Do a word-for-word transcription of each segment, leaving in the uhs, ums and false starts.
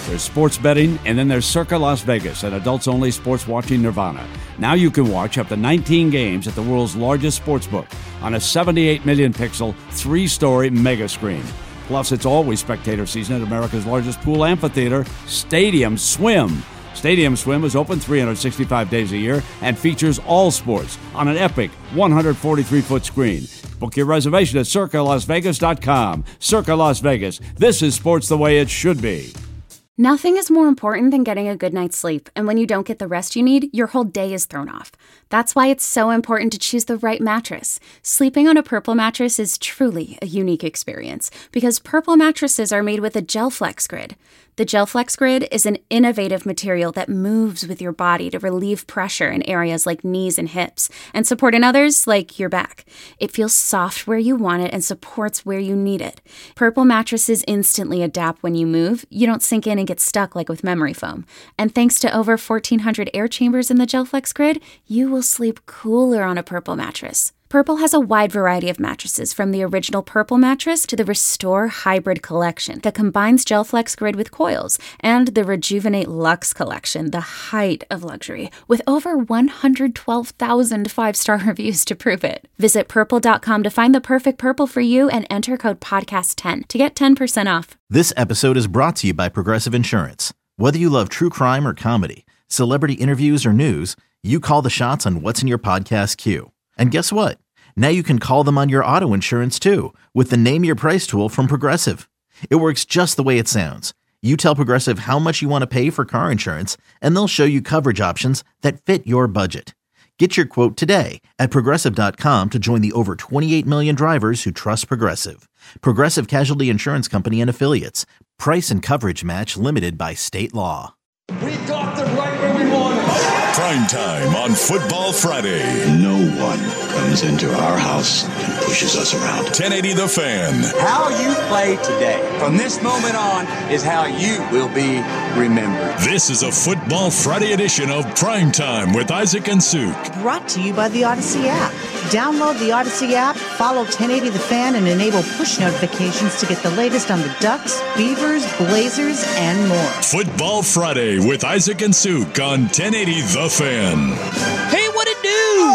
There's sports betting, and then there's Circa Las Vegas, an adults-only sports watching nirvana. Now you can watch up to nineteen games at the world's largest sportsbook on a seventy-eight million pixel, three-story mega screen. Plus, it's always spectator season at America's largest pool amphitheater, Stadium Swim. Stadium Swim is open three hundred sixty-five days a year and features all sports on an epic one hundred forty-three foot screen. Book your reservation at circa las vegas dot com. Circa Las Vegas. This is sports the way it should be. Nothing is more important than getting a good night's sleep, and when you don't get the rest you need, your whole day is thrown off. That's why it's so important to choose the right mattress. Sleeping on a Purple mattress is truly a unique experience, because Purple mattresses are made with a GelFlex Grid. The GelFlex Grid is an innovative material that moves with your body to relieve pressure in areas like knees and hips, and support in others like your back. It feels soft where you want it and supports where you need it. Purple mattresses instantly adapt when you move. You don't sink in and get stuck like with memory foam. And thanks to over fourteen hundred air chambers in the GelFlex Grid, you will sleep cooler on a Purple mattress. Purple has a wide variety of mattresses, from the original Purple mattress to the Restore Hybrid collection that combines GelFlex Grid with coils, and the Rejuvenate Luxe collection, the height of luxury, with over one hundred twelve thousand five-star reviews to prove it. Visit purple dot com to find the perfect Purple for you and enter code podcast ten to get ten percent off. This episode is brought to you by Progressive Insurance. Whether you love true crime or comedy, celebrity interviews or news, you call the shots on what's in your podcast queue. And guess what? Now you can call them on your auto insurance too with the Name Your Price tool from Progressive. It works just the way it sounds. You tell Progressive how much you want to pay for car insurance, and they'll show you coverage options that fit your budget. Get your quote today at progressive dot com to join the over twenty-eight million drivers who trust Progressive. Progressive Casualty Insurance Company and Affiliates. Price and coverage match limited by state law. We got them right where we want it. Prime time on Football Friday. No one comes into our house and pushes us around. ten eighty The Fan. How you play today, from this moment on, is how you will be remembered. This is a Football Friday edition of Prime Time with Isaac and Suk. Brought to you by the Odyssey app. Download the Odyssey app, follow ten eighty The Fan, and enable push notifications to get the latest on the Ducks, Beavers, Blazers, and more. Football Friday with Isaac and Suk on ten eighty The Fan. Hey, what it do?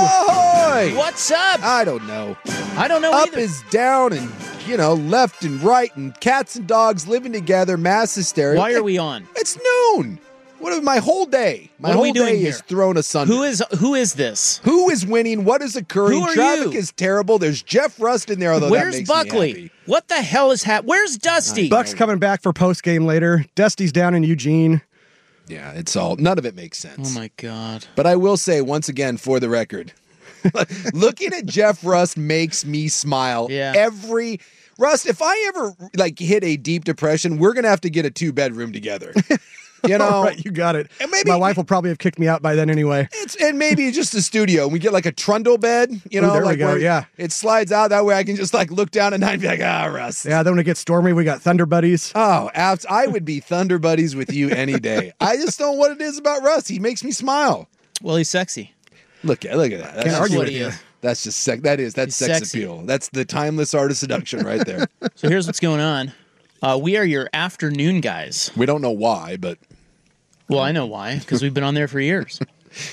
Ahoy! What's up? I don't know. I don't know Up either. is down and, you know, left and right and cats and dogs living together, mass hysteria. Why are we on? It's noon. What is my whole day? My What are whole we doing day here? is thrown asunder. Who is who is this? Who is winning? What is occurring? Who are Traffic you? is terrible. There's Jeff Rust in there, although that Where's makes me Buckley? happy. What the hell is happening? Where's Dusty? Buck's coming back for post game later. Dusty's down in Eugene. Yeah, it's all, none of it makes sense. Oh my God. But I will say, once again, for the record, looking at Jeff Rust makes me smile. Yeah. Every, Rust, if I ever like hit a deep depression, we're going to have to get a two bedroom together. You know, All right, you got it. And maybe my wife will probably have kicked me out by then anyway. It's and maybe just a studio. We get like a trundle bed, you Ooh, know, there we like go, where yeah. it slides out. That way I can just like look down at night and be like, ah, Russ. Yeah, then when it gets stormy, we got Thunder Buddies. Oh, abs- I would be Thunder Buddies with you any day. I just don't know what it is about Russ. He makes me smile. Well, he's sexy. Look at look at that. That's, Can't just, argue what with he you. is. that's just sex. That is that's He's sex sexy. appeal. That's the timeless art of seduction right there. So here's what's going on. Uh, we are your afternoon guys. We don't know why, but Well, I know why, because we've been on there for years.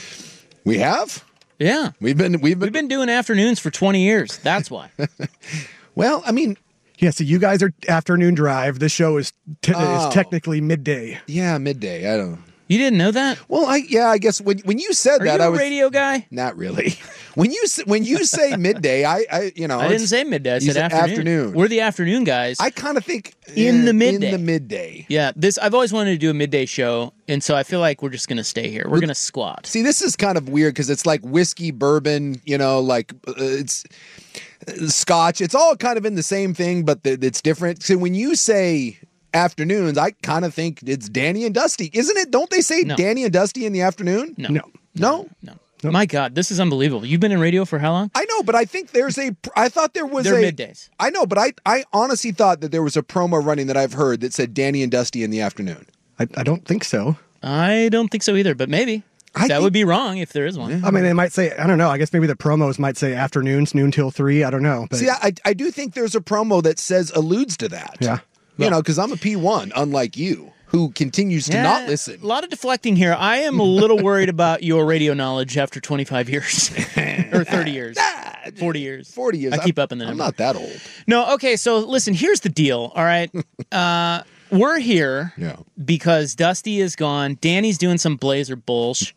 we have. Yeah. We've been we've been, We've been doing afternoons for twenty years. That's why. well. I mean, Yeah, so you guys are afternoon drive. This show is, t- Oh. is technically midday. yeah, midday. I don't. You didn't know that? Well, I yeah. I guess when when you said Are that, you I a was radio guy? not really. When you s- when you say midday, I I you know I didn't it's- say midday. I you said said afternoon. afternoon. We're the afternoon guys. I kind of think In eh, the midday. In the midday. yeah, this I've always wanted to do a midday show, and so I feel like we're just gonna stay here. We're gonna squat. See, this is kind of weird because it's like whiskey, bourbon, you know, like uh, it's uh, scotch. It's all kind of in the same thing, but th- it's different. So when you say afternoons, I kind of think it's Danny and Dusty, isn't it? Don't they say No. Danny and Dusty in the afternoon? No, No. No? no. My God, this is unbelievable. You've been in radio for how long? I know, but I think there's a. I thought there was They're a middays. I know, but I I honestly thought that there was a promo running that I've heard that said Danny and Dusty in the afternoon. I, I don't think so. I don't think so either, but maybe. I that think- would be wrong if there is one. I mean, they might say, I don't know. I guess maybe the promos might say afternoons, noon till three. I don't know. But See, I I do think there's a promo that says alludes to that. Yeah. You know, because I'm a P one, unlike you. who continues to Yeah, not listen. A lot of deflecting here. I am a little worried about your radio knowledge after twenty-five years or thirty years, forty years. forty years. I keep I'm, up in the number. I'm not that old. No, okay, so listen, here's the deal, all right? Uh, we're here Yeah. because Dusty is gone. Danny's doing some Blazer bullsh.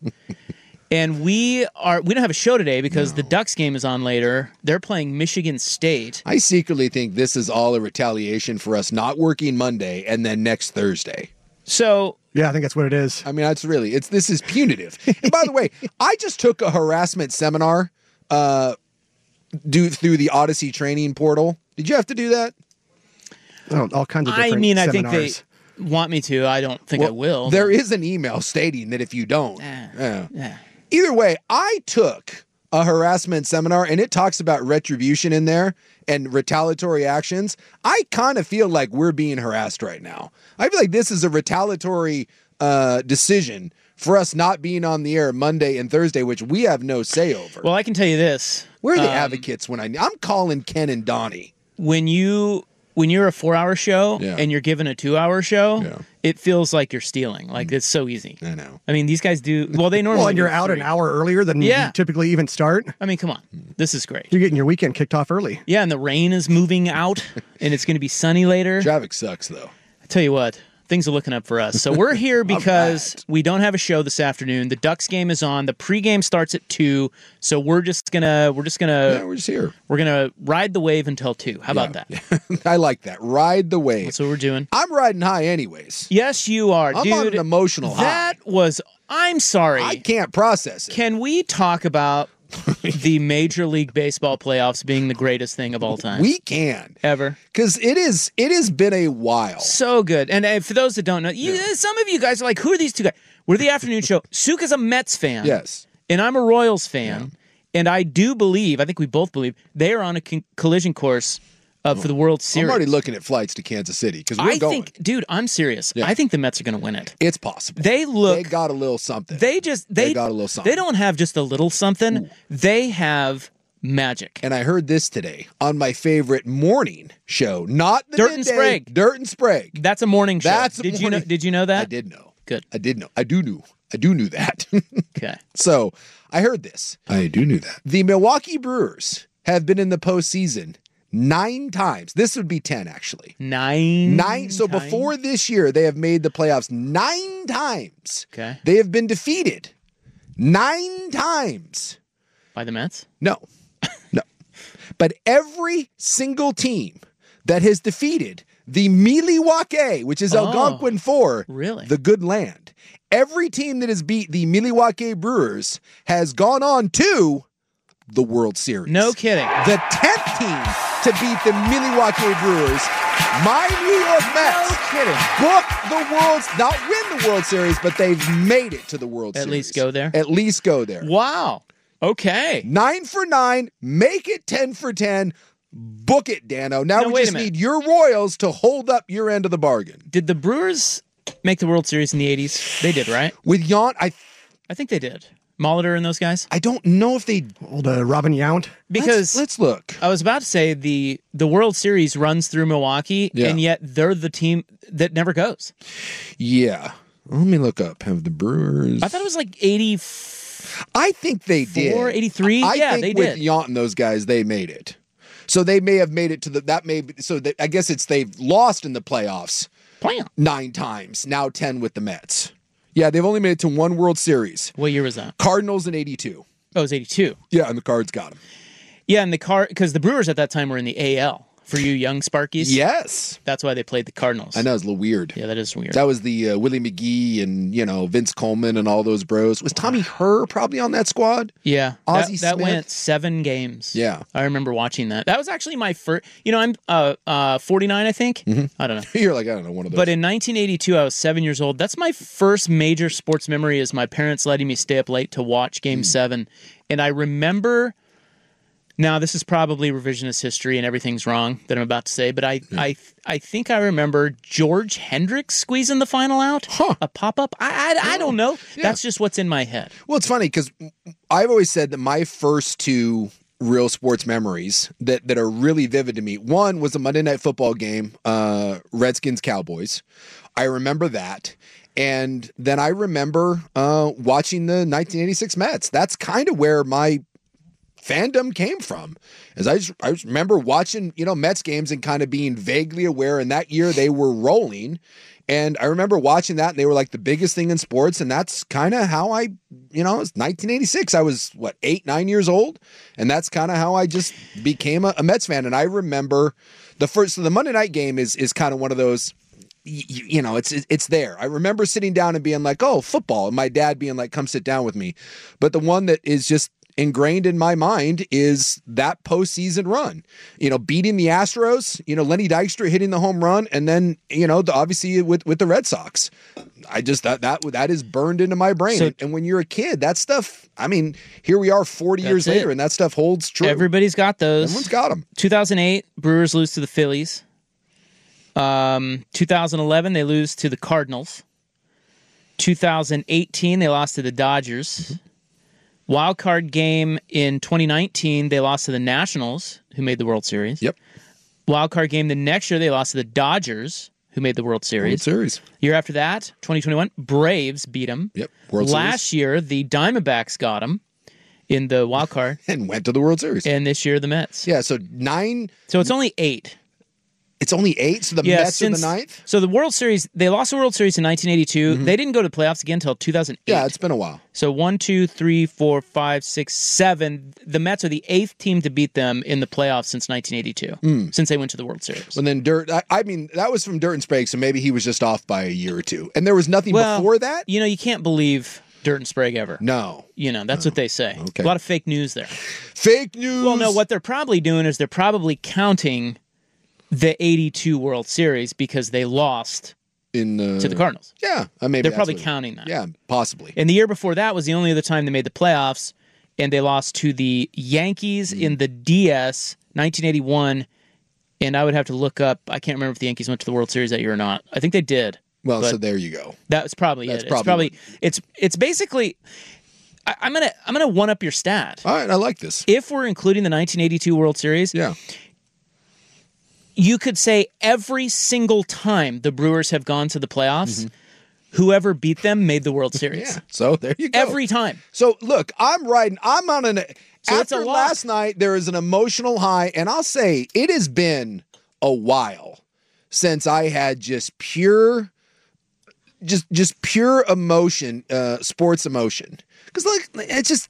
And we are we don't have a show today because no. the Ducks game is on later. They're playing Michigan State. I secretly think this is all a retaliation for us not working Monday and then next Thursday. So yeah, I think that's what it is. I mean, that's really it's this is punitive. And by the way, I just took a harassment seminar uh, do through the Odyssey training portal. Did you have to do that? Oh, all kinds of different I mean, seminars. I think they want me to. I don't think well, I will. There but... is an email stating that if you don't. Uh, yeah. Yeah. Either way, I took a harassment seminar and it talks about retribution in there and retaliatory actions. I kind of feel like we're being harassed right now. I feel like this is a retaliatory uh, decision for us not being on the air Monday and Thursday, which we have no say over. Well, I can tell you this. Where are the um, advocates when I I'm calling Ken and Donnie. When you when you're a four-hour show yeah. and you're given a two-hour show, yeah. it feels like you're stealing. Like mm. it's so easy. I know. I mean, these guys do well. They normally well, and you're out three. an hour earlier than yeah. you typically even start. I mean, come on, this is great. You're getting your weekend kicked off early. Yeah, and the rain is moving out, and it's going to be sunny later. Traffic sucks, though. I tell you what. Things are looking up for us. So we're here because right. we don't have a show this afternoon. The Ducks game is on. The pregame starts at two. So we're just gonna we're just gonna yeah, we're just here. We're gonna ride the wave until two. How about yeah. that? I like that. Ride the wave. That's what we're doing. I'm riding high anyways. Yes, you are, I'm dude. on an emotional high. That was I'm sorry. I can't process it. Can we talk about the Major League Baseball playoffs being the greatest thing of all time? We can. Ever. Because it is it has been a while. So good. And uh, for those that don't know, you, yeah. some of you guys are like, who are these two guys? We're the afternoon show. Suka's a Mets fan. Yes. And I'm a Royals fan. Yeah. And I do believe, I think we both believe, they are on a con- collision course uh, for the World Series. I'm already looking at flights to Kansas City because we're I going. think, dude, I'm serious. Yeah. I think the Mets are going to win it. It's possible. They look. They got a little something. They just. They, they got a little something. They don't have just a little something. Ooh. They have magic. And I heard this today on my favorite morning show, not the Dirt midday, and Sprague. Dirt and Sprague. That's a morning show. That's a did morning. you know? Did you know that? I did know. Good. I did know. I do know. I do knew that. Okay. So I heard this. I do knew that. The Milwaukee Brewers have been in the postseason nine times. This would be ten, actually. Nine. Nine. So times? before this year, they have made the playoffs nine times. Okay. They have been defeated nine times. By the Mets? No. No. But every single team that has defeated the Milwaukee, which is Oh, Algonquin for really? the good land, every team that has beat the Milwaukee Brewers has gone on to the World Series. No kidding. The tenth team to beat the Milwaukee Brewers, my New York Mets, No kidding. book the World's, not win the World Series, but they've made it to the World At Series. least go there? At least go there. Wow. Okay. Nine for nine, make it ten for ten, book it, Dano. Now No, we wait a just minute. need your Royals to hold up your end of the bargain. Did the Brewers make the World Series in the eighties? They did, right? With Yount, I I think they did. Molitor and those guys? I don't know if they... Old uh, Robin Yount. Because Let's, let's look. I was about to say the the World Series runs through Milwaukee, Yeah. and yet they're the team that never goes. Yeah. Let me look up. Have the Brewers... I thought it was like eighty-four, I think they did. eighty-three? I Yeah, think they with did. Yount and those guys, they made it. So they may have made it to the... That may be, so they, I guess it's they've lost in the playoffs Blam. nine times. Now ten with the Mets. Yeah, they've only made it to one World Series. What year was that? Cardinals in eighty-two. Oh, it was eighty-two. Yeah, and the Cards got them. Yeah, and the car because the Brewers at that time were in the A L. For you young Sparkies? Yes. That's why they played the Cardinals. I know, it's a little weird. Yeah, that is weird. That was the uh, Willie McGee and, you know, Vince Coleman and all those bros. Was Tommy Herr probably on that squad? Yeah. Ozzie that, that Smith? went seven games. Yeah. I remember watching that. That was actually my first, you know, I'm uh, uh, forty-nine, I think. Mm-hmm. I don't know. You're like, I don't know, one of those. But in nineteen eighty-two, I was seven years old. That's my first major sports memory is my parents letting me stay up late to watch Game Mm. seven. And I remember... Now, this is probably revisionist history and everything's wrong that I'm about to say, but I I, I think I remember George Hendricks squeezing the final out. Huh. A pop-up? I, I, I don't know. Yeah. That's just what's in my head. Well, it's funny because I've always said that my first two real sports memories that, that are really vivid to me, one was a Monday Night Football game, uh, Redskins-Cowboys. I remember that. And then I remember uh, watching the nineteen eighty-six Mets. That's kind of where my fandom came from. As I just, I just remember watching, you know, Mets games and kind of being vaguely aware. And that year they were rolling. And I remember watching that, and they were like the biggest thing in sports. And that's kind of how I, you know, it was nineteen eighty-six. I was, what, eight, nine years old? And that's kind of how I just became a, a Mets fan. And I remember the first, so the Monday night game is is kind of one of those, you, you know, it's it's there. I remember sitting down and being like, oh, football. And my dad being like, come sit down with me. But the one that is just ingrained in my mind is that postseason run, you know, beating the Astros, you know, Lenny Dykstra hitting the home run. And then, you know, the, obviously with, with the Red Sox, I just, that, that, that is burned into my brain. So, and when you're a kid, that stuff, I mean, here we are forty years later and that stuff holds true. Everybody's got those. Everyone's got them. two thousand eight, Brewers lose to the Phillies. Um, two thousand eleven, they lose to the Cardinals. two thousand eighteen, they lost to the Dodgers. Mm-hmm. Wild card game in twenty nineteen, they lost to the Nationals, who made the World Series. Yep. Wild card game the next year, they lost to the Dodgers, who made the World Series. World Series. Year after that, twenty twenty-one, Braves beat them. Yep. World Last Series. year, the Diamondbacks got them in the wild card. And went to the World Series. And this year, the Mets. Yeah, so nine. So it's only eight. It's only eight? So the yeah, Mets since, are the ninth? So the World Series, they lost the World Series in nineteen eighty-two. Mm-hmm. They didn't go to the playoffs again until two thousand eight. Yeah, it's been a while. So one, two, three, four, five, six, seven. The Mets are the eighth team to beat them in the playoffs since nineteen eighty-two, mm. since they went to the World Series. And then Dirt, I, I mean, that was from Dirt and Sprague, so maybe he was just off by a year or two. And there was nothing well, before that? You know, you can't believe Dirt and Sprague ever. No. You know, that's no. what they say. Okay. A lot of fake news there. Fake news? Well, no, what they're probably doing is they're probably counting the eighty-two World Series because they lost in uh, to the Cardinals. Yeah, uh, maybe they're probably counting that. Yeah, possibly. And the year before that was the only other time they made the playoffs, and they lost to the Yankees mm. in the D S nineteen eighty-one. And I would have to look up. I can't remember if the Yankees went to the World Series that year or not. I think they did. Well, so there you go. That was probably That's it. Probably it's probably it's it's basically. I, I'm gonna I'm gonna one up your stat. All right, I like this. If we're including the nineteen eighty-two World Series, yeah. You could say every single time the Brewers have gone to the playoffs, mm-hmm. whoever beat them made the World Series. Yeah, so there you go. Every time. So look, I'm riding. I'm on an. So after last night, there is an emotional high, and I'll say it has been a while since I had just pure, just just pure emotion, uh, sports emotion. Because like it's just.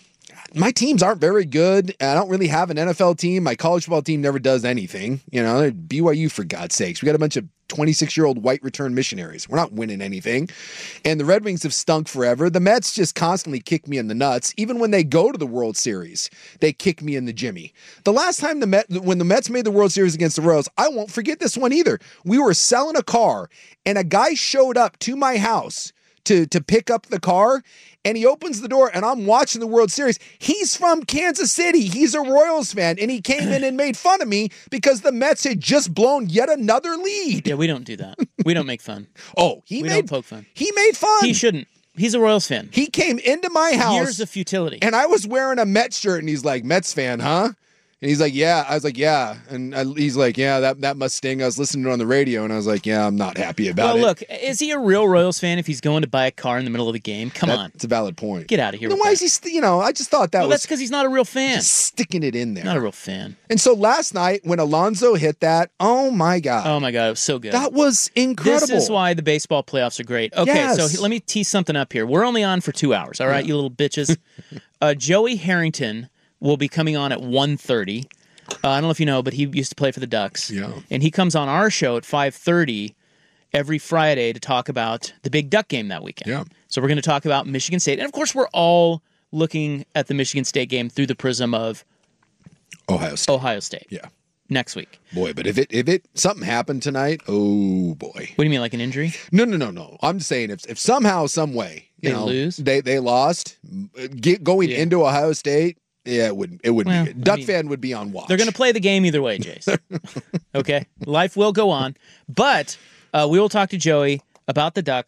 My teams aren't very good. I don't really have an N F L team. My college football team never does anything. You know, B Y U, for God's sakes. We got a bunch of twenty-six-year-old white return missionaries. We're not winning anything. And the Red Wings have stunk forever. The Mets just constantly kick me in the nuts. Even when they go to the World Series, they kick me in the jimmy. The last time the Met, when the Mets made the World Series against the Royals, I won't forget this one either. We were selling a car, and a guy showed up to my house to, to pick up the car, and he opens the door, and I'm watching the World Series. He's from Kansas City. He's a Royals fan, and he came in and made fun of me because the Mets had just blown yet another lead. Yeah, we don't do that. We don't make fun. oh, he we made don't poke fun. He made fun. He shouldn't. He's a Royals fan. He came into my house. Years of futility. And I was wearing a Mets shirt, and he's like, Mets fan, huh? And he's like, yeah. I was like, yeah. And I, he's like, yeah, that, that must sting. I was listening to it on the radio, and I was like, yeah, I'm not happy about well, it. Well, look, is he a real Royals fan if he's going to buy a car in the middle of the game? Come that, on. It's a valid point. Get out of here Then with why that. is he, st- you know, I just thought that well, was... that's because he's not a real fan. Just sticking it in there. Not a real fan. And so last night, when Alonso hit that, oh my God. Oh my God, it was so good. That was incredible. This is why the baseball playoffs are great. Okay, yes. so let me tease something up here. We're only on for two hours, all right, yeah. you little bitches. uh, Joey Harrington will be coming on at one thirty. Uh, I don't know if you know, but he used to play for the Ducks. Yeah. And he comes on our show at five thirty every Friday to talk about the big Duck game that weekend. Yeah. So we're going to talk about Michigan State. And, of course, we're all looking at the Michigan State game through the prism of Ohio State. Ohio State. Yeah. Next week. Boy, but if it if it something happened tonight, oh boy. What do you mean, like an injury? No, no, no, no. I'm just saying if if somehow, some way, you they know, lose, they they lost, get going yeah. into Ohio State. Yeah, it wouldn't. It wouldn't well, be good. Duck I mean, fan would be on watch. They're going to play the game either way, Jace. Okay, life will go on, but uh, we will talk to Joey about the Ducks,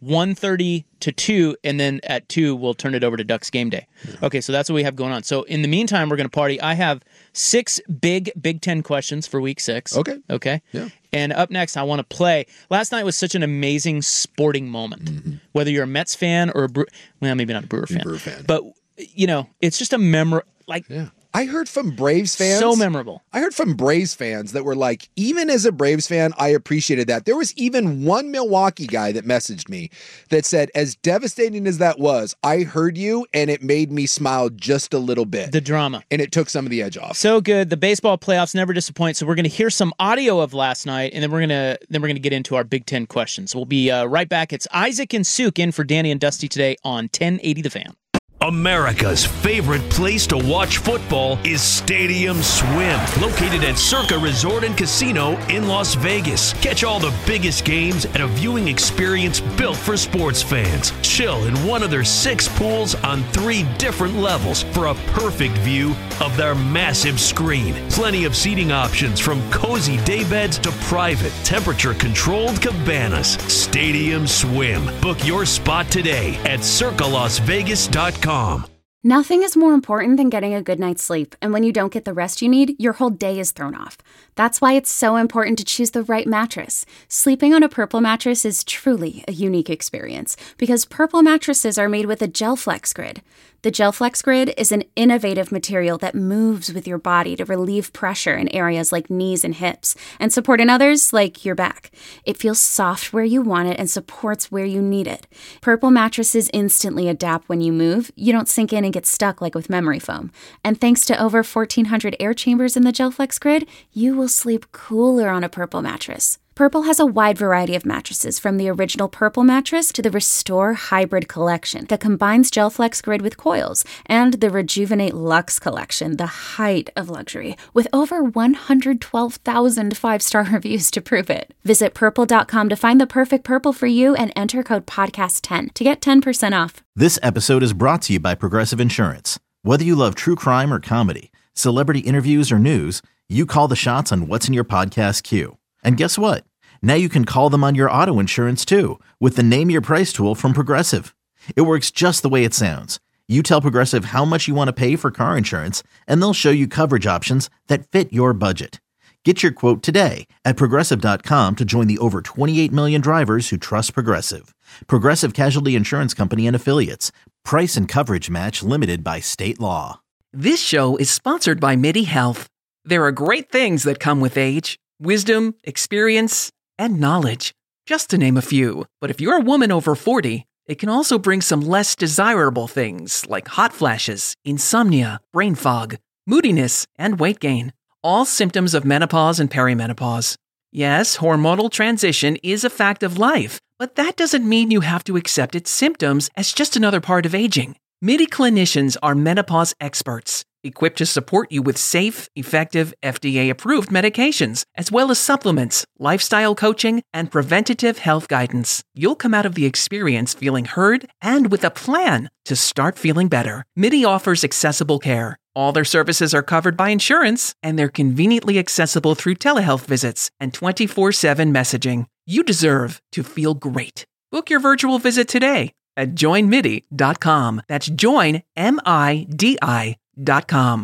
one thirty to two, and then at two, we'll turn it over to Ducks Game Day. Okay, so that's what we have going on. So in the meantime, we're going to party. I have six big Big Ten questions for week six. Okay. Okay? Yeah. And up next, I want to play. Last night was such an amazing sporting moment. Mm-hmm. Whether you're a Mets fan or a Brewer, well, maybe not a Brewer fan. Brewer fan. But, you know, it's just a memor like yeah. I heard from Braves fans. So memorable. I heard from Braves fans that were like, even as a Braves fan, I appreciated that. There was even one Milwaukee guy that messaged me that said, as devastating as that was, I heard you and it made me smile just a little bit. The drama. And it took some of the edge off. So good. The baseball playoffs never disappoint. So we're going to hear some audio of last night, and then we're going to then we're going to get into our Big Ten questions. We'll be uh, right back. It's Isaac and Suk in for Danny and Dusty today on ten eighty The Fan. America's favorite place to watch football is Stadium Swim, located at Circa Resort and Casino in Las Vegas. Catch all the biggest games at a viewing experience built for sports fans. Chill in one of their six pools on three different levels for a perfect view of their massive screen. Plenty of seating options from cozy daybeds to private, temperature-controlled cabanas. Stadium Swim. Book your spot today at circa las vegas dot com. Nothing is more important than getting a good night's sleep, and when you don't get the rest you need, your whole day is thrown off. That's why it's so important to choose the right mattress. Sleeping on a Purple mattress is truly a unique experience, because Purple mattresses are made with a GelFlex Grid. The GelFlex Grid is an innovative material that moves with your body to relieve pressure in areas like knees and hips, and support in others like your back. It feels soft where you want it and supports where you need it. Purple mattresses instantly adapt when you move. You don't sink in and get stuck like with memory foam. And thanks to over fourteen hundred air chambers in the GelFlex Grid, you will sleep cooler on a Purple mattress. Purple has a wide variety of mattresses, from the original Purple mattress to the Restore Hybrid collection that combines GelFlex Grid with coils, and the Rejuvenate Luxe collection, the height of luxury, with over one hundred twelve thousand five-star reviews to prove it. Visit purple dot com to find the perfect Purple for you and enter code podcast ten to get ten percent off. This episode is brought to you by Progressive Insurance. Whether you love true crime or comedy, celebrity interviews or news, you call the shots on what's in your podcast queue. And guess what? Now you can call them on your auto insurance too with the Name Your Price tool from Progressive. It works just the way it sounds. You tell Progressive how much you want to pay for car insurance, and they'll show you coverage options that fit your budget. Get your quote today at progressive dot com to join the over twenty-eight million drivers who trust Progressive. Progressive Casualty Insurance Company and Affiliates. Price and coverage match limited by state law. This show is sponsored by MIDI Health. There are great things that come with age: wisdom, experience, and knowledge, just to name a few. But if you're a woman over forty, it can also bring some less desirable things like hot flashes, insomnia, brain fog, moodiness, and weight gain. All symptoms of menopause and perimenopause. Yes, hormonal transition is a fact of life, but that doesn't mean you have to accept its symptoms as just another part of aging. MIDI clinicians are menopause experts, equipped to support you with safe, effective, F D A-approved medications, as well as supplements, lifestyle coaching, and preventative health guidance. You'll come out of the experience feeling heard and with a plan to start feeling better. MIDI offers accessible care. All their services are covered by insurance, and they're conveniently accessible through telehealth visits and twenty-four seven messaging. You deserve to feel great. Book your virtual visit today at join midi dot com. That's join, M I D I dot com.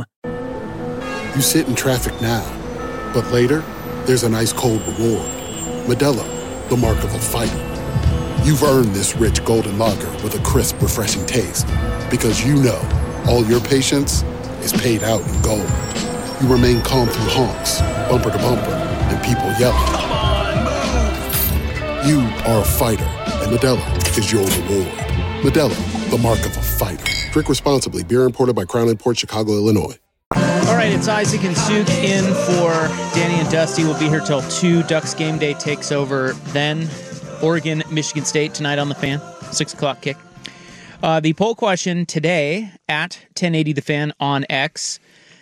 You sit in traffic now, but later, there's an ice-cold reward. Modelo, the mark of a fighter. You've earned this rich golden lager with a crisp, refreshing taste. Because you know, all your patience is paid out in gold. You remain calm through honks, bumper to bumper, and people yelling. Come on, move! You are a fighter, and Modelo is your reward. Modelo, the mark of a fighter. Drink responsibly. Beer imported by Crown Imports, Chicago, Illinois. All right, it's Isaac and Suk in for Danny and Dusty. We'll be here till two. Ducks Game Day takes over then. Oregon, Michigan State tonight on The Fan. six o'clock kick. Uh, the poll question today at ten eighty The Fan on X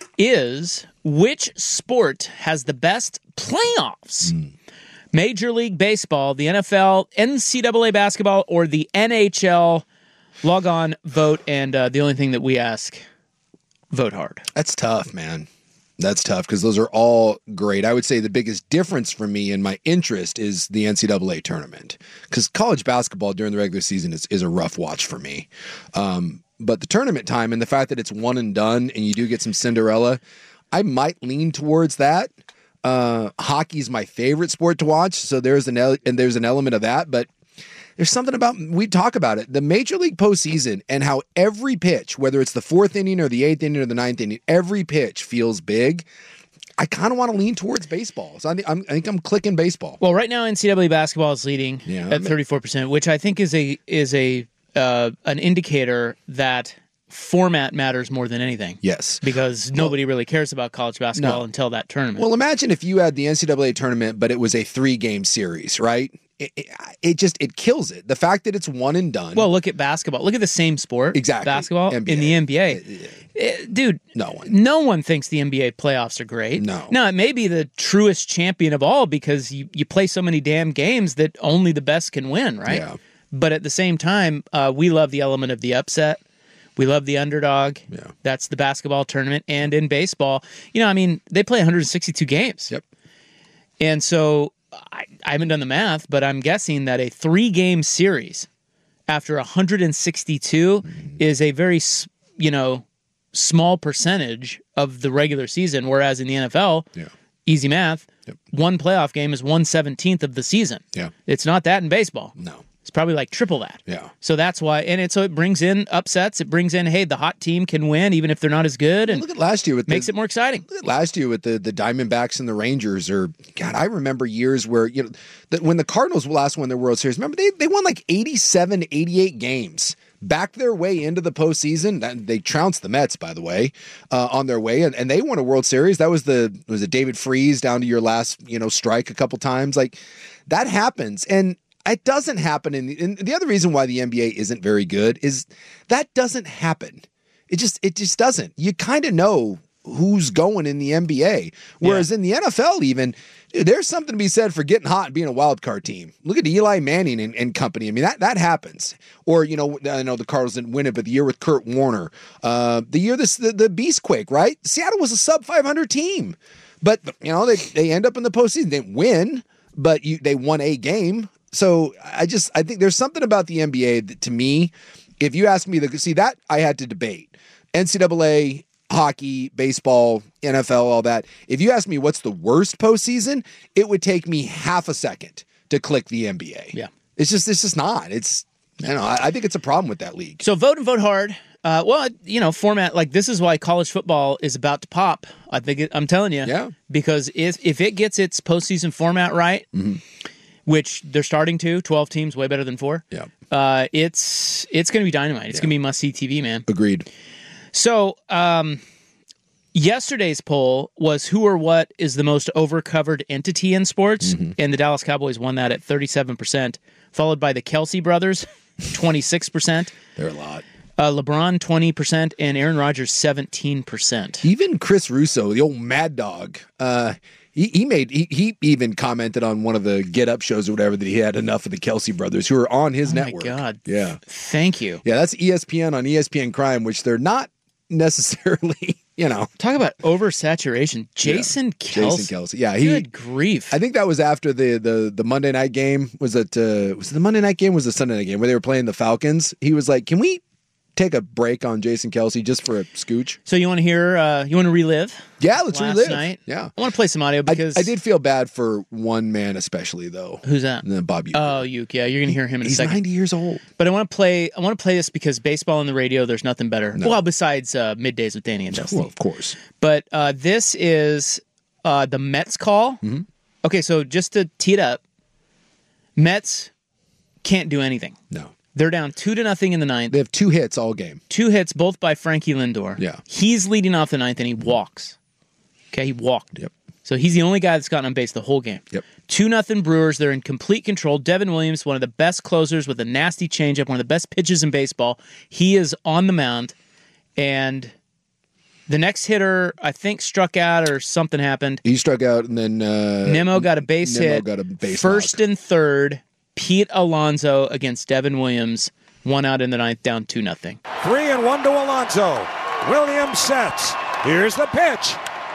is, which sport has the best playoffs? Mm. Major League Baseball, the N F L, N C double A basketball, or the N H L? Log on, vote, and uh, the only thing that we ask, vote hard. That's tough, man. That's tough because those are all great. I would say the biggest difference for me in my interest is the N C double A tournament because college basketball during the regular season is, is a rough watch for me. Um, but the tournament time and the fact that it's one and done and you do get some Cinderella, I might lean towards that. Uh, hockey's my favorite sport to watch, so there's an ele- and there's an element of that, but there's something about, we talk about it, the Major League postseason and how every pitch, whether it's the fourth inning or the eighth inning or the ninth inning, every pitch feels big. I kind of want to lean towards baseball. So I think I'm, I think I'm clicking baseball. Well, right now N C double A basketball is leading yeah, at thirty-four percent, which I think is a is a uh, an indicator that format matters more than anything. Yes. Because nobody well, really cares about college basketball no. until that tournament. Well, imagine if you had the N C double A tournament, but it was a three-game series, right? It, it, it just, it kills it. The fact that it's one and done. Well, look at basketball. Look at the same sport. Exactly. Basketball N B A. In the N B A. It, it, dude, no one. No one thinks the N B A playoffs are great. No. Now, it may be the truest champion of all because you, you play so many damn games that only the best can win, right? Yeah. But at the same time, uh, we love the element of the upset. We love the underdog. Yeah. That's the basketball tournament. And in baseball, you know, I mean, they play one hundred sixty-two games. Yep. And so I, I haven't done the math, but I'm guessing that a three-game series after one hundred sixty-two mm-hmm. is a very, you know, small percentage of the regular season, whereas in the N F L, yeah. easy math, yep. one playoff game is one seventeenth of the season. Yeah. It's not that in baseball. No. It's probably like triple that. Yeah. So that's why, and it so it brings in upsets. It brings in, hey, the hot team can win even if they're not as good, and look at last year with makes the, it more exciting. Look at last year with the the Diamondbacks and the Rangers. Or God, I remember years where you know that when the Cardinals last won their World Series. Remember they they won like eighty-seven, eighty-eight games, backed their way into the postseason. They trounced the Mets, by the way, uh, on their way, and, and they won a World Series. That was the was it David Freese down to your last you know strike a couple times. Like that happens, and it doesn't happen. In the, and the other reason why the N B A isn't very good is that doesn't happen. It just it just doesn't. You kind of know who's going in the N B A, whereas yeah. in the N F L, even there's something to be said for getting hot and being a wild card team. Look at Eli Manning and, and company. I mean that that happens. Or you know, I know the Cardinals didn't win it, but the year with Kurt Warner, uh, the year this the, the Beastquake, right? Seattle was a sub five hundred team, but you know they they end up in the postseason. They didn't win, but you they won a game. So I just I think there's something about the N B A that to me, if you ask me to see that, I had to debate N C double A, hockey, baseball, N F L, all that. If you ask me what's the worst postseason, it would take me half a second to click the N B A. Yeah, it's just it's just not. It's I don't know. I, I think it's a problem with that league. So vote and vote hard. Uh, well, you know, format like this is why college football is about to pop. I think it, I'm telling you, yeah, because if if it gets its postseason format right. Mm-hmm. Which they're starting to, twelve teams, way better than four. Yeah, uh, it's it's going to be dynamite. It's yeah. going to be must-see T V, man. Agreed. So um, yesterday's poll was who or what is the most overcovered entity in sports, mm-hmm. and the Dallas Cowboys won that at thirty-seven percent, followed by the Kelsey brothers, twenty-six percent. They're a lot. Uh, LeBron, twenty percent, and Aaron Rodgers, seventeen percent. Even Chris Russo, the old mad dog, uh, He, he made he, he even commented on one of the Get Up shows or whatever that he had enough of the Kelsey brothers who are on his oh network. My God, yeah, thank you. Yeah, that's E S P N on E S P N Crime, which they're not necessarily. You know, talk about oversaturation. Jason yeah. Kelsey. Jason Kelsey. Yeah, he. Good grief. I think that was after the the the Monday night game. Was it uh, was it the Monday night game? Or was the Sunday night game where they were playing the Falcons? He was like, "Can we take a break on Jason Kelsey just for a scooch?" So you want to hear? Uh, you want to relive? Yeah, let's last relive. Night? Yeah, I want to play some audio because I, I did feel bad for one man especially though. Who's that? Uh, Bob Uecker. Oh, Uecker. Yeah, you're gonna hear him in He's a second. ninety years old. But I want to play. I want to play this because baseball on the radio. There's nothing better. No. Well, besides uh, middays with Danny and Dusty. Well, of course. But uh, this is uh, the Mets call. Mm-hmm. Okay, so just to tee it up, Mets can't do anything. No. They're down two to nothing in the ninth. They have two hits all game. Two hits, both by Frankie Lindor. Yeah. He's leading off the ninth, and he walks. Okay, he walked. Yep. So he's the only guy that's gotten on base the whole game. Yep. Two nothing Brewers. They're in complete control. Devin Williams, one of the best closers with a nasty changeup, one of the best pitches in baseball. He is on the mound, and the next hitter, I think, struck out or something happened. He struck out, and then uh, Nimmo got a base Nimmo hit. got a base First knock. and third. Pete Alonso against Devin Williams, one out in the ninth, down two nothing. Three and one to Alonso. Williams sets. Here's the pitch.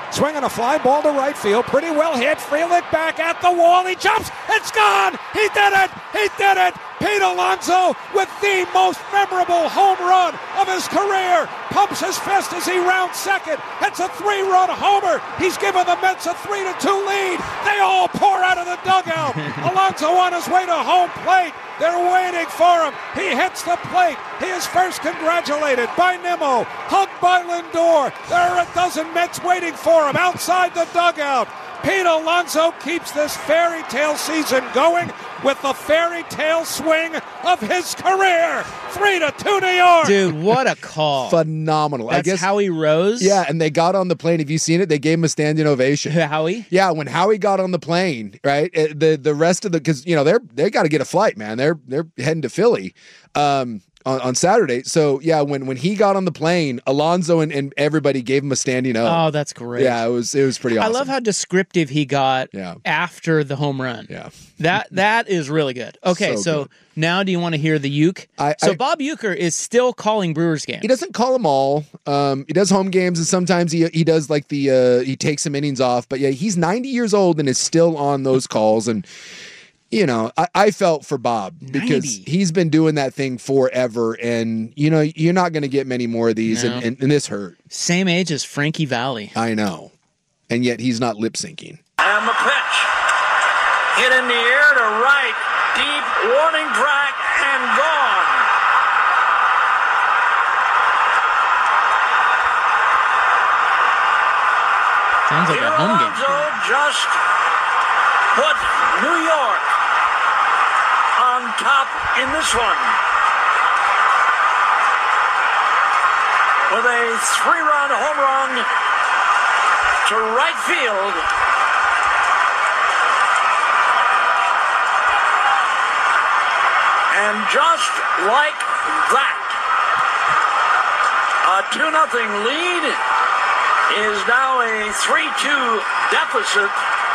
swinging a fly ball to right field. Pretty well hit. Frelick back at the wall. He jumps. It's gone. He did it. He did it. Pete Alonso with the most memorable home run of his career. Pumps his fist as he rounds second. It's a three-run homer. He's given the Mets a three to two lead. They all pour out of the dugout. Alonso on his way to home plate. They're waiting for him. He hits the plate. He is first congratulated by Nimmo, hugged by Lindor. There are a dozen Mets waiting for him outside the dugout. Pete Alonso keeps this fairy tale season going with the fairy tale swing of his career. Three to two New York. Dude, what a call. Phenomenal. That's I guess Howie Rose? Yeah, and they got on the plane. Have you seen it? They gave him a standing ovation. Howie? Yeah, when Howie got on the plane, right? The the rest of the, because, you know, they're they got to get a flight, man. They're they're heading to Philly. Um On, on Saturday. So, yeah, when when he got on the plane, Alonso and, and everybody gave him a standing O. Oh, that's great. Yeah, it was it was pretty awesome. I love how descriptive he got yeah. after the home run. Yeah. That That is really good. Okay, so, So so now do you want to hear the uke? I, so I, Bob Uecker is still calling Brewers games. He doesn't call them all. Um, he does home games, and sometimes he he does like the, uh, he takes some innings off. But, yeah, he's ninety years old and is still on those calls. And, you know, I, I felt for Bob because ninety he's been doing that thing forever. And, you know, you're not going to get many more of these. No. And, and, and this hurt. Same age as Frankie Valli. I know. And yet he's not lip syncing. And the pitch. Hit in the air to right. Deep warning track and gone. Sounds like a home game. Alonso just put New York on top in this one. With a three-run home run to right field. And just like that, a two nothing lead is now a three two deficit.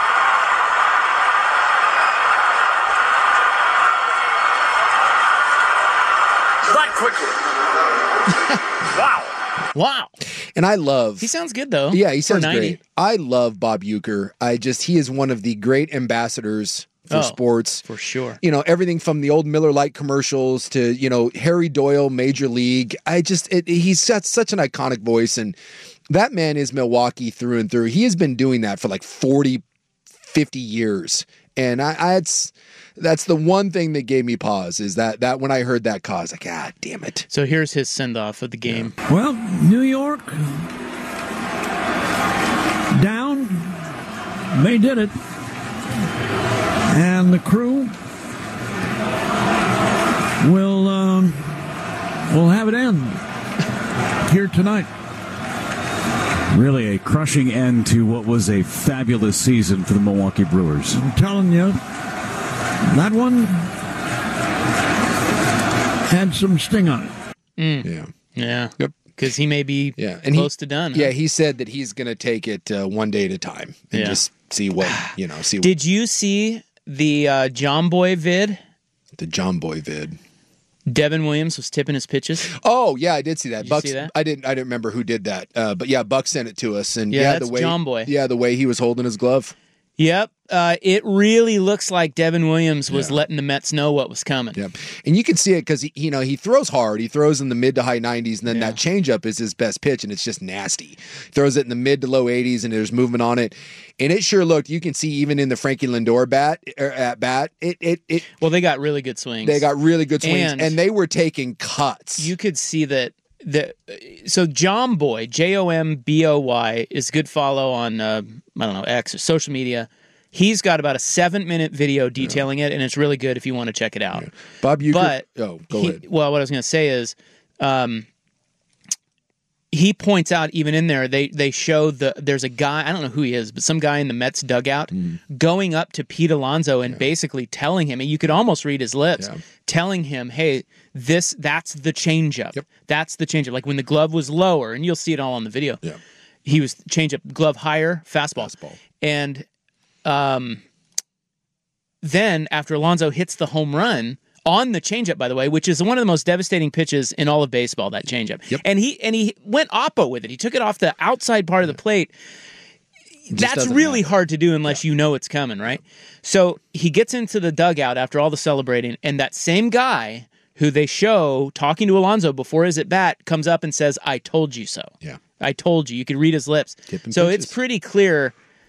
That quickly. Wow. Wow. And I love. He sounds good, though. Yeah, he sounds ninety. great. I love Bob Uecker. I just, he is one of the great ambassadors for Oh, sports. For sure. You know, everything from the old Miller Lite commercials to, you know, Harry Doyle, Major League. I just, it, he's got such an iconic voice. And that man is Milwaukee through and through. He has been doing that for like forty, fifty years. And I, I it's, that's the one thing that gave me pause is that, that when I heard that call, I was like, ah, damn it. So here's his send-off of the game. Well, New York, down, they did it. And the crew will um, will have it end here tonight. Really a crushing end to what was a fabulous season for the Milwaukee Brewers. I'm telling you, that one had some sting on it. Mm. Yeah. Yeah. Yep. Because he may be yeah. and close he, to done. Huh? Yeah, he said that he's going to take it uh, one day at a time and Yeah. just see what, you know, see what. Did you see the uh, John Boy vid? The John Boy vid. Devin Williams was tipping his pitches. Oh yeah, I did see that. Did you Bucks. see that? I didn't. I didn't remember who did that. Uh, but yeah, Buck sent it to us, and Yeah, yeah, that's the way John Boy. Yeah, the way he was holding his glove. Yep. Uh, it really looks like Devin Williams was Yeah. letting the Mets know what was coming. Yep. And you can see it because he, you know, he throws hard. He throws in the mid to high nineties, and then Yeah. that changeup is his best pitch, and it's just nasty. Throws it in the mid to low eighties, and there's movement on it. And it sure looked. You can see even in the Frankie Lindor bat er, at bat, it it it. Well, they got really good swings. They got really good swings, And- and, they were taking cuts. You could see that. The, so John Boy, J O M B O Y, is a good follow on, uh, I don't know, X or social media. He's got about a seven-minute video detailing it, and it's really good if you want to check it out. Yeah. Bob Uecker. But oh, go he, ahead. Well, what I was going to say is, um, he points out even in there they they show the there's a guy, I don't know who he is, but some guy in the Mets dugout Mm. going up to Pete Alonso and basically telling him, and you could almost read his lips, Yeah. telling him, "Hey, this that's the changeup. Yep. That's the changeup." Like when the glove was lower, and you'll see it all on the video. Yeah. He was changeup, glove higher, fastball, Fastball. and um, then after Alonso hits the home run. On the changeup, by the way, which is one of the most devastating pitches in all of baseball, that changeup. Yep. And he and he went oppo with it. He took it off the outside part of the plate. That's really happen. hard to do unless yeah. you know it's coming, right? So he gets into the dugout after all the celebrating, and that same guy who they show talking to Alonso before his at-bat comes up and says, I told you so. Yeah. I told you. You could read his lips. So pitches. It's pretty clear.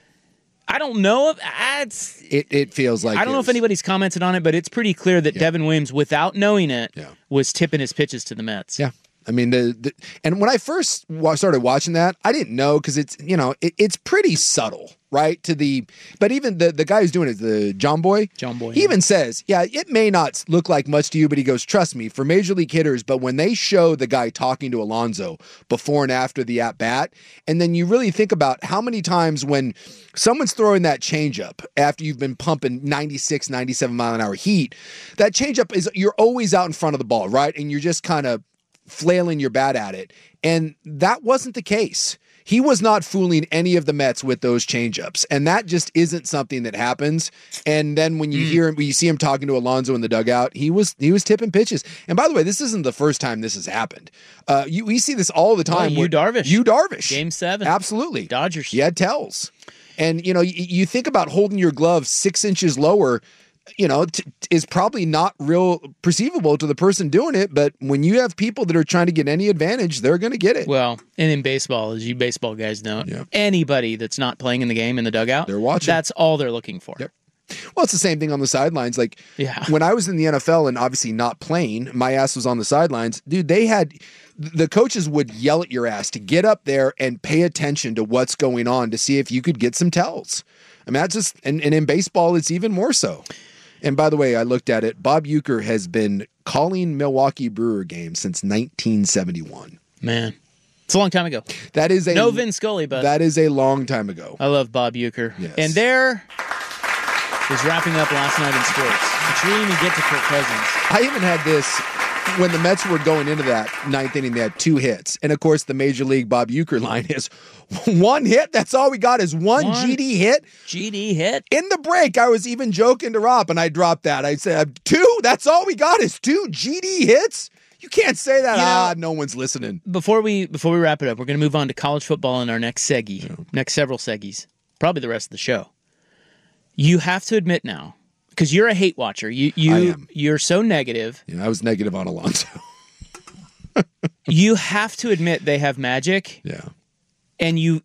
I don't know if it's, it. It feels like I don't know if anybody's commented on it, but it's pretty clear that yeah. Devin Williams, without knowing it, yeah. was tipping his pitches to the Mets. Yeah. I mean, the, the and when I first wa- started watching that, I didn't know because it's you know it, it's pretty subtle, right? To the but even the the guy who's doing it, the John Boy, John Boy, he yeah. even says, yeah, it may not look like much to you, but he goes, trust me, for major league hitters, but when they show the guy talking to Alonso before and after the at bat, and then you really think about how many times when someone's throwing that changeup after you've been pumping ninety-six, ninety-seven mile an hour heat, that changeup is you're always out in front of the ball, right? And you're just kind of flailing your bat at it. And that wasn't the case. He was not fooling any of the Mets with those changeups. And that just isn't something that happens. And then when you mm. hear him, when you see him talking to Alonso in the dugout, he was he was tipping pitches. And by the way, this isn't the first time this has happened. Uh, you, we see this all the time. Oh, Yu Darvish. Yu Darvish. Game seven. Absolutely. Dodgers. He had tells. And, you know, you, you think about holding your glove six inches lower, you know, t- is probably not real perceivable to the person doing it. But when you have people that are trying to get any advantage, they're going to get it. Well, and in baseball, as you baseball guys know, yeah. anybody that's not playing in the game in the dugout, they're watching. That's all they're looking for. Yep. Well, it's the same thing on the sidelines. Like yeah. when I was in the N F L and obviously not playing, my ass was on the sidelines. Dude, they had the coaches would yell at your ass to get up there and pay attention to what's going on to see if you could get some tells. I mean, that's just, and, and in baseball, it's even more so. And by the way, I looked at it. Bob Uecker has been calling Milwaukee Brewer games since nineteen seventy-one. Man, it's a long time ago. That is a no Vin Scully, but that is a long time ago. I love Bob Uecker. Yes. And there is wrapping up last night in sports. But you didn't even get to Kirk Cousins. I even had this when the Mets were going into that ninth inning. They had two hits, and of course, the Major League Bob Uecker line is one hit. That's all we got is one, one G D hit. G D hit. In the break, I was even joking to Rob, and I dropped that. I said, two? That's all we got is two G D hits? You can't say that. You know, ah, no one's listening. Before we before we wrap it up, we're going to move on to college football in our next seggy, yeah. next several seggies, probably the rest of the show. You have to admit now, because you're a hate watcher. You you I am. You're so negative. Yeah, I was negative on Alonso. You have to admit they have magic. Yeah. And you,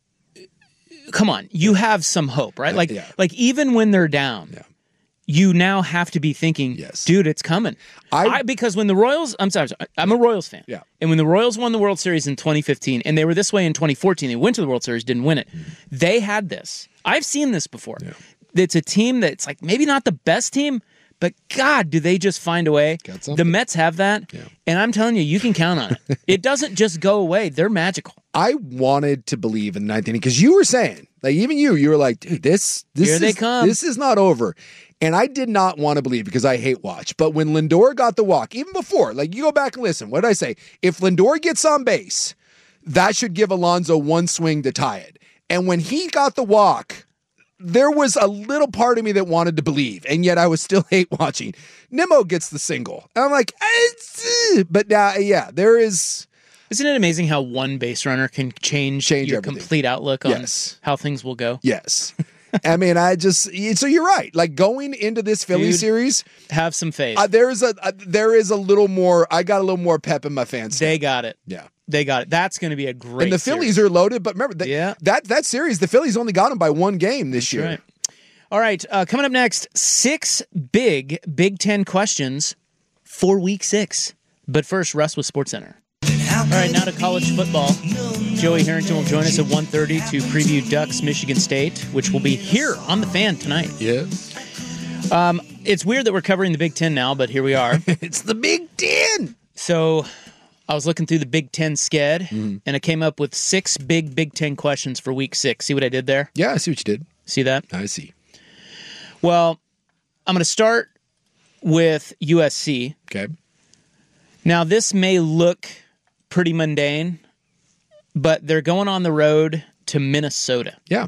come on, you have some hope, right? Like, yeah. like even when they're down, yeah. you now have to be thinking, yes. dude, it's coming. I, I because when the Royals, I'm sorry, I'm a Royals fan. Yeah. And when the Royals won the World Series in twenty fifteen, and they were this way in twenty fourteen, they went to the World Series, didn't win it. Mm. They had this. I've seen this before. Yeah. It's a team that's like maybe not the best team, but God, do they just find a way? The Mets have that, yeah. and I'm telling you, you can count on it. It doesn't just go away. They're magical. I wanted to believe in the ninth inning because you were saying, like even you, you were like, dude, this, this Here is, they come. This is not over. And I did not want to believe because I hate watch. But when Lindor got the walk, even before, like you go back and listen, what did I say? If Lindor gets on base, that should give Alonso one swing to tie it. And when he got the walk, there was a little part of me that wanted to believe, and yet I was still hate watching. Nimmo gets the single. And I'm like, it's, but now, yeah, there is. Isn't it amazing how one base runner can change, change your everything. complete outlook on yes. how things will go? Yes. I mean, I just, so you're right. Like going into this Philly Dude, series, have some faith. Uh, there is a, uh, there is a little more, I got a little more pep in my fans. They got it. Yeah. They got it. That's going to be a great And the series. Phillies are loaded, but remember, that, yeah. that, that series, the Phillies only got them by one game this That's year. Right. All right, uh, coming up next, six big Big Ten questions for week six. But first, Russ with SportsCenter. All right, now to college football. Joey Harrington will join us at one thirty to preview Ducks Michigan State, which will be here on The Fan tonight. Yes. Um, it's weird that we're covering the Big Ten now, but here we are. It's the Big Ten. So I was looking through the Big Ten sched, mm-hmm. and I came up with six big Big Ten questions for week six. See what I did there? Yeah, I see what you did. See that? I see. Well, I'm going to start with U S C. Okay. Now, this may look pretty mundane, but they're going on the road to Minnesota. Yeah.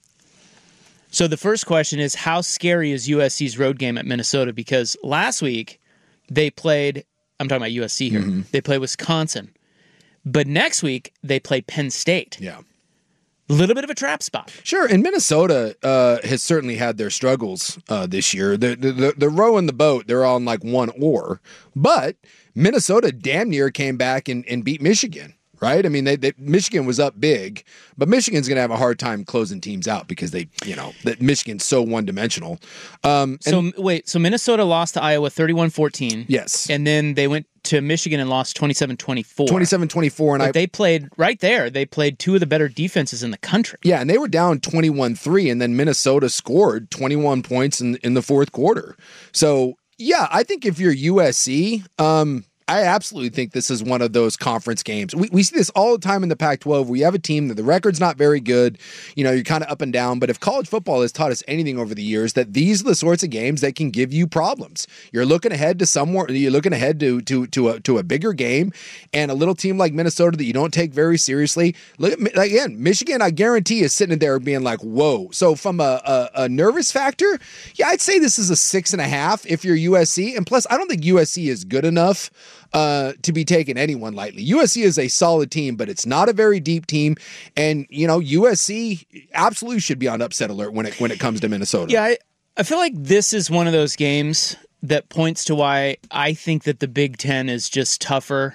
So the first question is, how scary is U S C's road game at Minnesota? Because last week they played, I'm talking about U S C here, mm-hmm. they play Wisconsin. But next week they play Penn State. Yeah. a little bit of a trap spot. Sure, and Minnesota uh, has certainly had their struggles uh, this year. They're, they're, they're rowing the boat. They're on like one oar. But Minnesota damn near came back and, and beat Michigan. Right? I mean, they, they, Michigan was up big, but Michigan's going to have a hard time closing teams out because they, you know, that Michigan's so one-dimensional. Um, and, so, wait, so Minnesota lost to Iowa thirty-one fourteen. Yes. And then they went to Michigan and lost twenty-seven twenty-four. twenty-seven twenty-four. And but I, they played, right there, they played two of the better defenses in the country. Yeah, and they were down twenty-one three, and then Minnesota scored twenty-one points in, in the fourth quarter. So, yeah, I think if you're U S C, um, I absolutely think this is one of those conference games. We we see this all the time in the Pac twelve where you have a team that the record's not very good. You know, you're kind of up and down. But if college football has taught us anything over the years, that these are the sorts of games that can give you problems. You're looking ahead to somewhere, you're looking ahead to to to a, to a bigger game, and a little team like Minnesota that you don't take very seriously. Look at, again, Michigan, I guarantee, is sitting there being like, whoa. So from a, a, a nervous factor, yeah, I'd say this is a six and a half if you're U S C. And plus, I don't think U S C is good enough Uh, to be taking anyone lightly. U S C is a solid team, but it's not a very deep team. And, you know, U S C absolutely should be on upset alert when it when it comes to Minnesota. Yeah, I, I feel like this is one of those games that points to why I think that the Big Ten is just tougher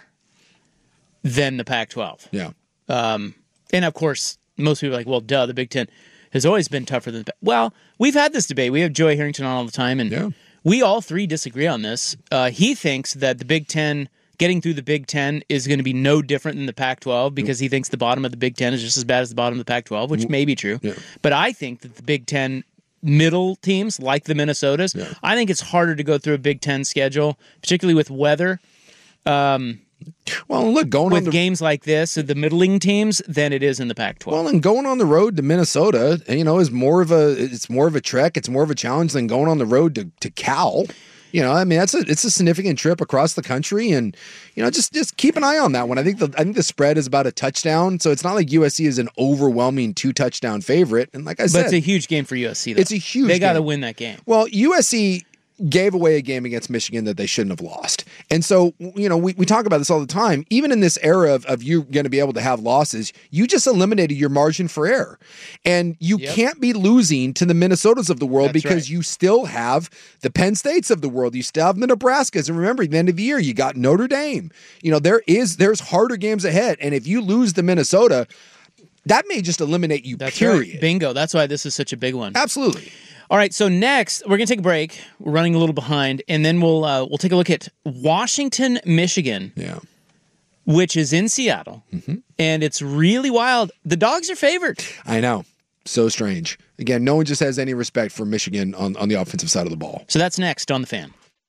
than the Pac twelve. Yeah. Um, and, of course, most people are like, well, duh, the Big Ten has always been tougher than the Pac. Well, we've had this debate. We have Joey Harrington on all the time, and yeah. we all three disagree on this. Uh, he thinks that the Big Ten, getting through the Big Ten, is going to be no different than the Pac twelve because he thinks the bottom of the Big Ten is just as bad as the bottom of the Pac twelve, which may be true. Yeah. But I think that the Big Ten middle teams, like the Minnesotas, yeah. I think it's harder to go through a Big Ten schedule, particularly with weather. Um, well, look, going with on the, games like this, the middling teams, than it is in the Pac twelve. well, and going on the road to Minnesota, you know, is more of a it's more of a trek. It's more of a challenge than going on the road to, to Cal. You know, I mean, that's a it's a significant trip across the country, and you know, just just keep an eye on that one. I think the I think the spread is about a touchdown, so it's not like U S C is an overwhelming two touchdown favorite. And like I said, but it's a huge game for U S C. Though. It's a huge. They got to game. win that game. Well, U S C gave away a game against Michigan that they shouldn't have lost. And so, you know, we, we talk about this all the time. Even in this era of, of you going to be able to have losses, you just eliminated your margin for error. And you yep. can't be losing to the Minnesotas of the world That's because right. you still have the Penn States of the world. You still have the Nebraskas. And remember, at the end of the year, you got Notre Dame. You know, there is there's harder games ahead. And if you lose to Minnesota, that may just eliminate you, That's period. Right. Bingo. That's why this is such a big one. Absolutely. All right, so next we're gonna take a break. We're running a little behind, and then we'll uh, we'll take a look at Washington, Michigan, yeah, which is in Seattle, mm-hmm. and it's really wild. The Dogs are favored. I know, so strange. Again, no one just has any respect for Michigan on, on the offensive side of the ball. So that's next on The Fan.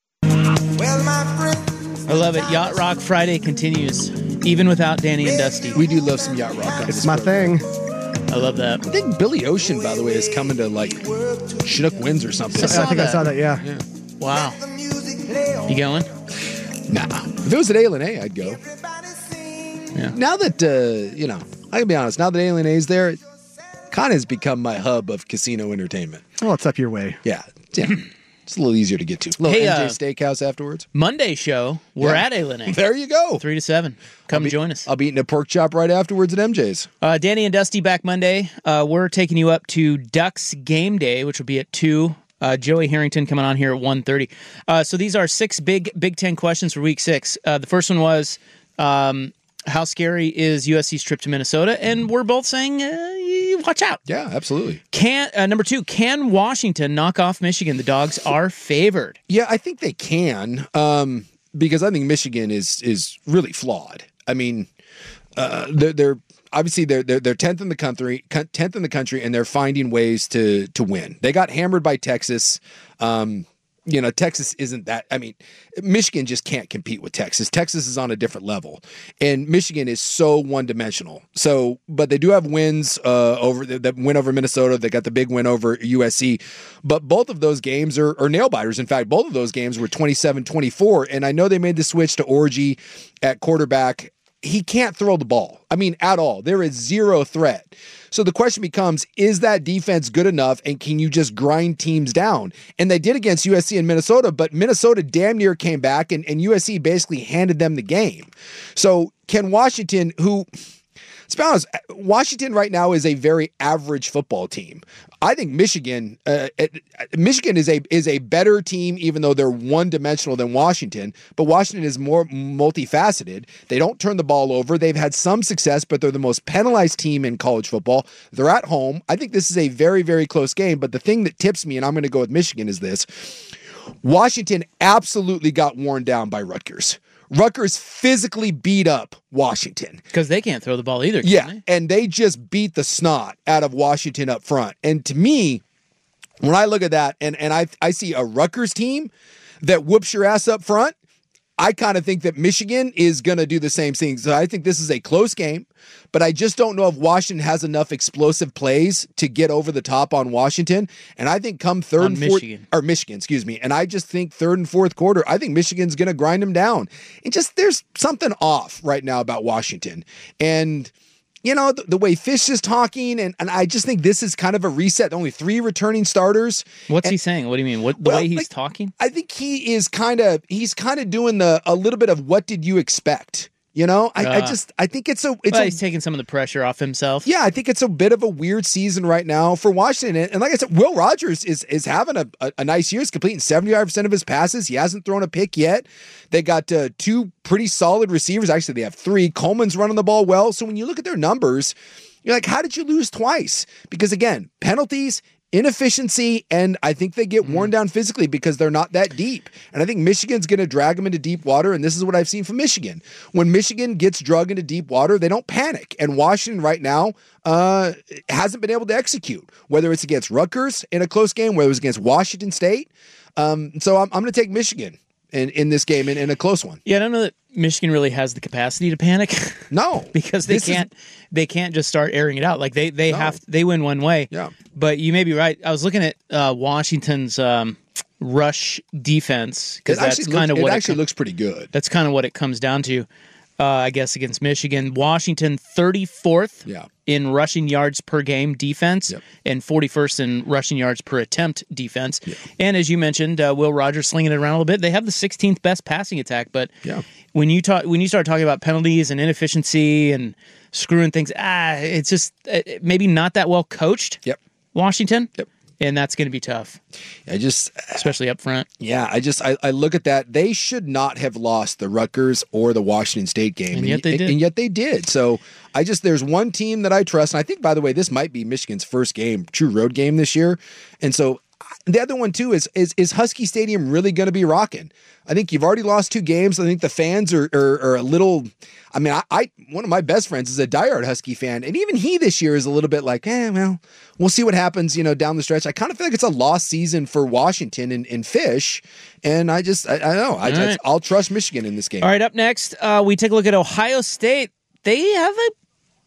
Well, my friend, I love it. Yacht Rock Friday continues, even without Danny and Dusty. We do love some Yacht Rock. It's my program. thing. I love that. I think Billy Ocean, by the way, is coming to like Chinook Winds or something. I, I think that. I saw that, yeah. yeah. Wow. You going? Nah. If it was at A L N A, I'd go. Yeah. Now that, uh, you know, I can be honest, now that A L N A is there, it kind of has become my hub of casino entertainment. Well, it's up your way. Yeah. Yeah. It's a little easier to get to. A little hey, M J uh, Steakhouse afterwards. Monday show, we're yeah. at A L N A. There you go. Three to seven. Come be, join us. I'll be eating a pork chop right afterwards at M J's. Uh, Danny and Dusty back Monday. Uh, we're taking you up to Ducks Game Day, which will be at two. Uh, Joey Harrington coming on here at one thirty. Uh, so these are six big Big Ten questions for week six. Uh, the first one was, um, how scary is U S C's trip to Minnesota? And we're both saying, uh, watch out. Yeah, absolutely. Can uh, number two, can Washington knock off Michigan? The Dogs are favored. Yeah, I think they can, um, because I think Michigan is is really flawed. I mean, uh, they're, they're obviously they're they're they're tenth in the country, tenth in the country, and they're finding ways to to win. They got hammered by Texas. Um, You know, Texas isn't that. I mean, Michigan just can't compete with Texas. Texas is on a different level, and Michigan is so one dimensional. So, but they do have wins uh, over that win over Minnesota. They got the big win over U S C, but both of those games are, are nail biters. In fact, both of those games were twenty-seven twenty-four, and I know they made the switch to Orji at quarterback. He can't throw the ball. I mean, at all. There is zero threat. So the question becomes, is that defense good enough, and can you just grind teams down? And they did against U S C and Minnesota, but Minnesota damn near came back, and, and U S C basically handed them the game. So can Washington, who, let's be honest, Washington right now is a very average football team. I think Michigan, uh, Michigan is a is a better team, even though they're one dimensional than Washington. But Washington is more multifaceted. They don't turn the ball over. They've had some success, but they're the most penalized team in college football. They're at home. I think this is a very, very close game. But the thing that tips me, and I'm going to go with Michigan, is this: Washington absolutely got worn down by Rutgers. Rutgers physically beat up Washington. Because they can't throw the ball either, can yeah, they? And they just beat the snot out of Washington up front. And to me, when I look at that and, and I, I see a Rutgers team that whoops your ass up front, I kind of think that Michigan is going to do the same thing. So I think this is a close game, but I just don't know if Washington has enough explosive plays to get over the top on Washington. And I think come third on and fourth, Michigan. or Michigan, excuse me. And I just think third and fourth quarter, I think Michigan's going to grind them down. And just there's something off right now about Washington. And you know, the, the way Fish is talking, and, and I just think this is kind of a reset. Only three returning starters. What's and, he saying? What do you mean? What the well, way he's like, talking? I think he is kind of he's kind of doing the a little bit of what did you expect? You know, I, uh, I just I think it's a it's well, a, he's taking some of the pressure off himself. Yeah, I think it's a bit of a weird season right now for Washington. And, and like I said, Will Rogers is is having a, a, a nice year. He's completing seventy-five percent of his passes. He hasn't thrown a pick yet. They got uh, two pretty solid receivers. Actually, they have three. Coleman's running the ball well. So when you look at their numbers, you're like, how did you lose twice? Because again, penalties, inefficiency, and I think they get worn down physically because they're not that deep. And I think Michigan's going to drag them into deep water, and this is what I've seen from Michigan. When Michigan gets dragged into deep water, they don't panic. And Washington right now uh, hasn't been able to execute, whether it's against Rutgers in a close game, whether it was against Washington State. Um, so I'm, I'm going to take Michigan in, in this game, in, in a close one. Yeah, I don't know that Michigan really has the capacity to panic. No, because they this can't. Is... They can't just start airing it out. Like they they No. have. They win one way. Yeah. But you may be right. I was looking at uh, Washington's um, rush defense because It that's actually, kind looks, of what it it actually com- looks pretty good. That's kind of what it comes down to. Uh, I guess against Michigan, Washington thirty-fourth Yeah. in rushing yards per game defense Yep. and forty-first in rushing yards per attempt defense. Yeah. And as you mentioned, uh, Will Rogers slinging it around a little bit. They have the sixteenth best passing attack, but Yeah. when you talk when you start talking about penalties and inefficiency and screwing things, ah, it's just uh, maybe not that well coached. Yep. Washington. Yep. And that's going to be tough. I just, especially up front. Yeah, I just I, I look at that. They should not have lost the Rutgers or the Washington State game, And yet they did. And yet they did. So I just there's one team that I trust, and I think, by the way, this might be Michigan's first game, true road game this year. And so the other one too is is is Husky Stadium really going to be rocking? I think you've already lost two games. I think the fans are are, are a little. I mean, I, I one of my best friends is a diehard Husky fan, and even he this year is a little bit like, eh, well, we'll see what happens, you know, down the stretch. I kind of feel like it's a lost season for Washington and, and Fish, and I just I, I don't know. I, All right. I, I'll trust Michigan in this game. All right, up next, uh, we take a look at Ohio State. They have a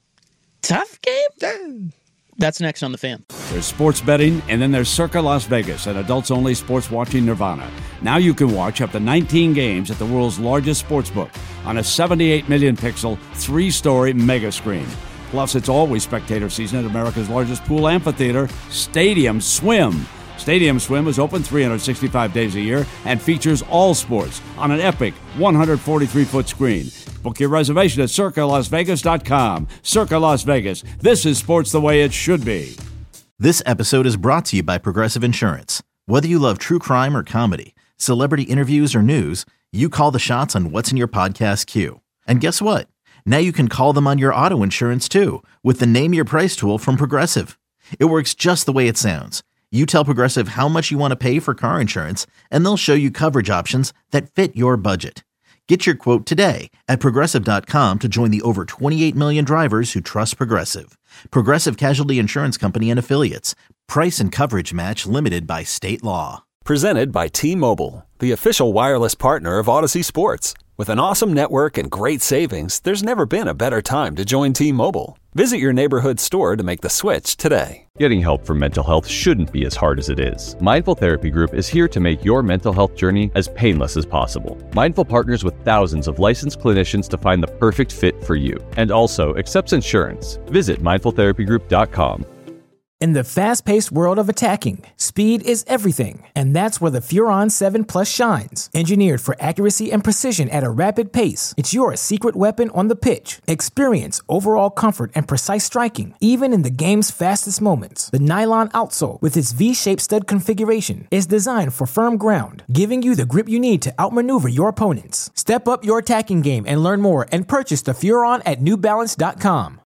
tough game. That's next on The Fan. There's sports betting, and then there's Circa Las Vegas, an adults-only sports watching nirvana. Now you can watch up to nineteen games at the world's largest sports book on a seventy-eight million pixel, three-story mega screen. Plus, it's always spectator season at America's largest pool amphitheater, Stadium Swim. Stadium Swim is open three hundred sixty-five days a year and features all sports on an epic one hundred forty-three foot screen. Book your reservation at circa las vegas dot com. Circa Las Vegas. This is sports the way it should be. This episode is brought to you by Progressive Insurance. Whether you love true crime or comedy, celebrity interviews or news, you call the shots on what's in your podcast queue. And guess what? Now you can call them on your auto insurance too with the Name Your Price tool from Progressive. It works just the way it sounds. You tell Progressive how much you want to pay for car insurance, and they'll show you coverage options that fit your budget. Get your quote today at progressive dot com to join the over twenty-eight million drivers who trust Progressive. Progressive Casualty Insurance Company and Affiliates. Price and coverage match limited by state law. Presented by T-Mobile, the official wireless partner of Odyssey Sports. With an awesome network and great savings, there's never been a better time to join T-Mobile. Visit your neighborhood store to make the switch today. Getting help for mental health shouldn't be as hard as it is. Mindful Therapy Group is here to make your mental health journey as painless as possible. Mindful partners with thousands of licensed clinicians to find the perfect fit for you, and also accepts insurance. Visit mindful therapy group dot com. In the fast-paced world of attacking, speed is everything, and that's where the Furon seven Plus shines. Engineered for accuracy and precision at a rapid pace, it's your secret weapon on the pitch. Experience overall comfort and precise striking, even in the game's fastest moments. The nylon outsole, with its V-shaped stud configuration, is designed for firm ground, giving you the grip you need to outmaneuver your opponents. Step up your attacking game and learn more and purchase the Furon at New Balance dot com.